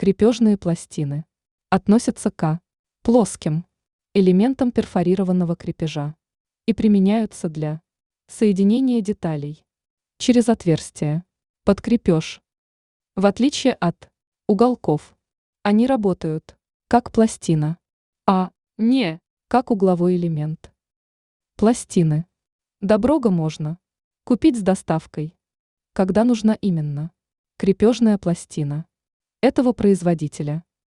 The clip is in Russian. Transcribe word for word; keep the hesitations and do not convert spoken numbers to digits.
Крепежные пластины относятся к плоским элементам перфорированного крепежа и применяются для соединения деталей через отверстия под крепеж. В отличие от уголков, они работают как пластина, а не как угловой элемент. Пластины доброго можно купить с доставкой, когда нужна именно крепежная пластина этого производителя.